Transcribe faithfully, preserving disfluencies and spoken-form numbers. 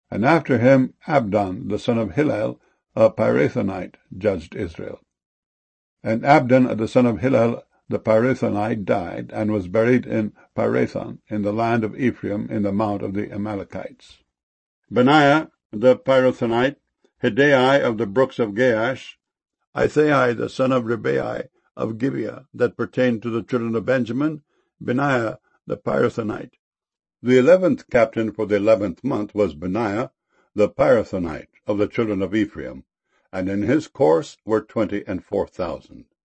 And after him Abdon, the son of Hillel, a Pirathonite, judged Israel. And Abdon, the son of Hillel, the Pirathonite, died, and was buried in Pirathon, in the land of Ephraim, in the mount of the Amalekites. Benaiah, the Pirathonite, Hiddai of the brooks of Gaash, Ithai, the son of Ribai of Gibeah, that pertained to the children of Benjamin, Benaiah, the Pirathonite. The eleventh captain for the eleventh month was Benaiah, the Pirathonite, of the children of Ephraim, and in his course were twenty and four thousand.